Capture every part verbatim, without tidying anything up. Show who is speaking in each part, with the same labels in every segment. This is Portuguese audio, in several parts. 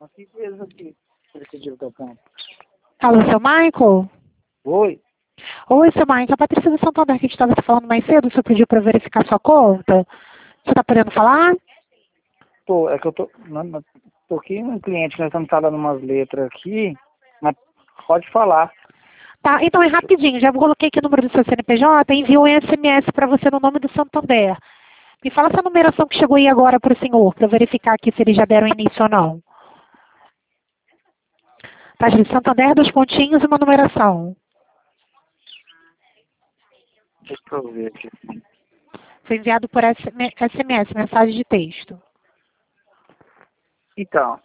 Speaker 1: aqui mesmo aqui. Decidiu que eu ponho.
Speaker 2: Alô, seu Michael?
Speaker 1: Oi?
Speaker 2: Oi, seu Michael. A Patrícia do Santander, que a gente estava falando mais cedo, o senhor pediu para verificar sua conta. Você está podendo falar?
Speaker 1: Tô, é que eu tô. Não, não, tô aqui um cliente que nós estamos falando umas letras aqui, mas pode falar.
Speaker 2: Tá, então é rapidinho. Já coloquei aqui o número do seu C N P J e enviou um S M S para você no nome do Santander. Me fala essa numeração que chegou aí agora para o senhor, para eu verificar aqui se eles já deram início ou não. Tá, gente, Santander, dois pontinhos e uma numeração.
Speaker 1: Deixa eu ver aqui.
Speaker 2: Foi enviado por S M S, mensagem de texto.
Speaker 1: Então.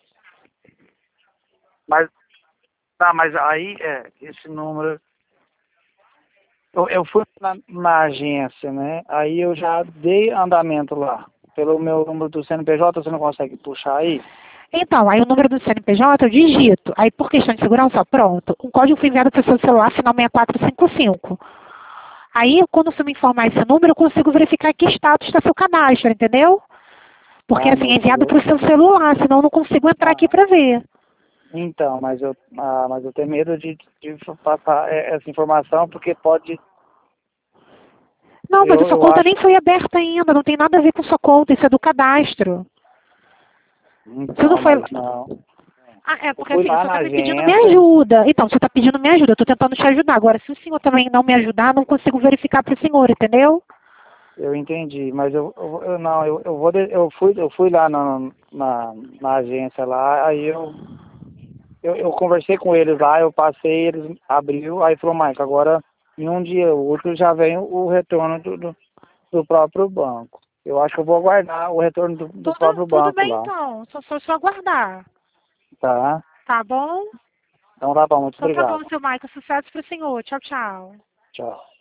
Speaker 1: Mas. Tá, mas aí, é, esse número. Eu, eu fui na, na agência, né? Aí eu já dei andamento lá. Pelo meu número do C N P J, você não consegue puxar aí?
Speaker 2: Então, aí o número do C N P J eu digito. Aí, por questão de segurança, pronto. Um código foi enviado para o seu celular, final seis quatro cinco cinco. Aí, quando você me informar esse número, eu consigo verificar que status está seu cadastro, entendeu? Porque,
Speaker 1: Ah,
Speaker 2: assim, é
Speaker 1: no
Speaker 2: enviado
Speaker 1: meu.
Speaker 2: para o seu celular, senão eu não consigo entrar aqui
Speaker 1: Ah,
Speaker 2: para ver.
Speaker 1: então, mas eu, ah, mas eu tenho medo de, de passar é, essa informação, porque pode.
Speaker 2: Não, mas a
Speaker 1: Eu,
Speaker 2: sua
Speaker 1: eu
Speaker 2: conta
Speaker 1: acho.
Speaker 2: nem foi aberta ainda, não tem nada a ver com sua conta, isso é do cadastro. Você não
Speaker 1: Então,
Speaker 2: foi...
Speaker 1: mas não.
Speaker 2: Ah, é,
Speaker 1: Eu
Speaker 2: porque
Speaker 1: fui
Speaker 2: assim, o
Speaker 1: lá
Speaker 2: senhor
Speaker 1: na
Speaker 2: está me pedindo me
Speaker 1: agência.
Speaker 2: ajuda. Então, você está pedindo me ajuda, eu estou tentando te ajudar. Agora, se o senhor também não me ajudar, não consigo verificar para o senhor, entendeu?
Speaker 1: Eu entendi, mas eu, eu, eu não, eu, eu vou de- eu fui eu fui lá na, na, na agência lá, aí eu, eu eu conversei com eles lá, eu passei, eles abriu, aí falou, Mike, agora em um dia útil já vem o retorno do, do, do próprio banco. Eu acho que eu vou aguardar o retorno do, do
Speaker 2: Tudo,
Speaker 1: próprio
Speaker 2: tudo
Speaker 1: banco
Speaker 2: bem
Speaker 1: lá,
Speaker 2: então, só só, só aguardar.
Speaker 1: tá?
Speaker 2: Tá bom?
Speaker 1: Então tá bom, muito
Speaker 2: Então tá
Speaker 1: obrigado.
Speaker 2: bom, seu Michael. Sucesso pro senhor. Tchau, tchau.
Speaker 1: Tchau.